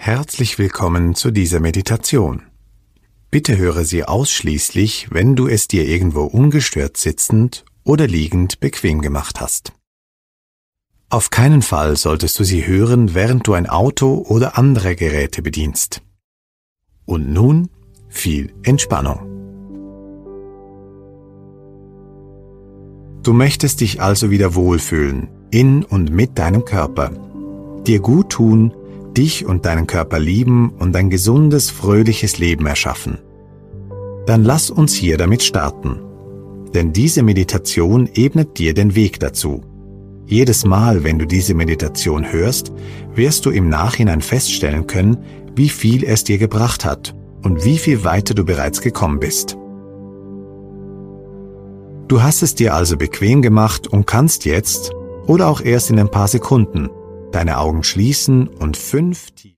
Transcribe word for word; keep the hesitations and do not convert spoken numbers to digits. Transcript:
Herzlich willkommen zu dieser Meditation. Bitte höre sie ausschließlich, wenn du es dir irgendwo ungestört sitzend oder liegend bequem gemacht hast. Auf keinen Fall solltest du sie hören, während du ein Auto oder andere Geräte bedienst. Und nun viel Entspannung. Du möchtest dich also wieder wohlfühlen, in und mit deinem Körper, dir gut tun, dich und deinen Körper lieben und ein gesundes, fröhliches Leben erschaffen. Dann lass uns hier damit starten. Denn diese Meditation ebnet dir den Weg dazu. Jedes Mal, wenn du diese Meditation hörst, wirst du im Nachhinein feststellen können, wie viel es dir gebracht hat und wie viel weiter du bereits gekommen bist. Du hast es dir also bequem gemacht und kannst jetzt, oder auch erst in ein paar Sekunden, deine Augen schließen und fünf tief